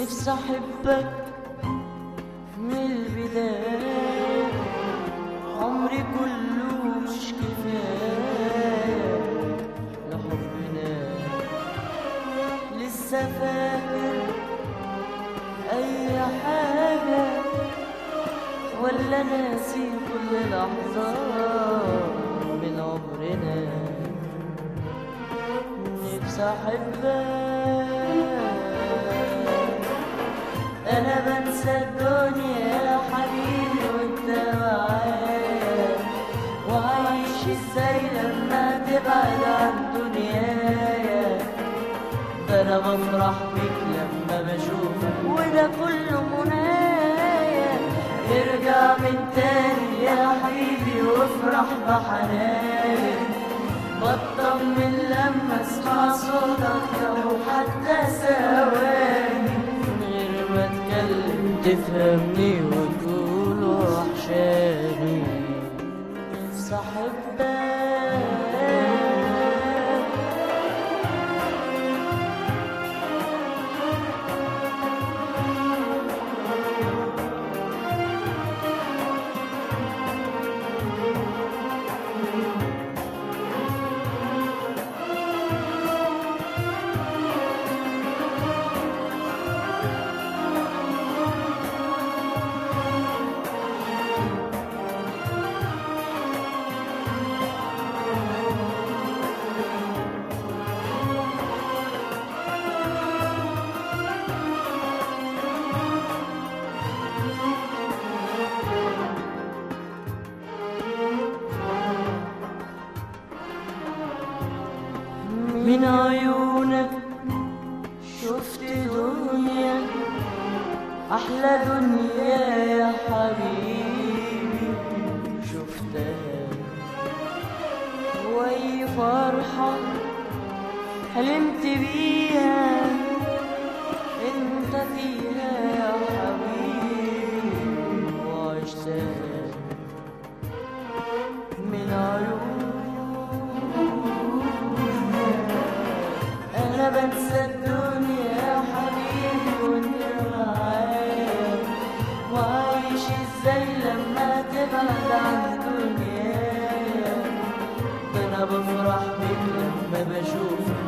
نفسي احبك من البداية، عمري كله مش كفاية لحبنا. لسه فاكر اي حاجة ولا ناسي كل لحظة من عمرنا؟ نفسي احبك، انا بنسى الدنيا يا حبيبي وانت معايا، وعايش ازاي لما تبعد عن دنيايا؟ ده انا بفرح بيك لما بشوفك وده كله منايا. ارجع من تاني يا حبيبي وافرح بحناني، بطمن لما اسمع صوتك لو حتى ثواني، من غير ما اتكلم تفهمني وتقول وحشاني. نفسي احبك من عيونك شفت دنيا، أحلى دنيا يا حبيبي شفتها، وأي فرحة حلمت بيها انت فيها يا حبيبي وعشتها. من عيونك أنا بنسى الدنيا يا حبيبي وانت معايا، وعايش ازاي لما تبعد عن دنيايا؟ ده أنا بفرح بيك لما بشوفك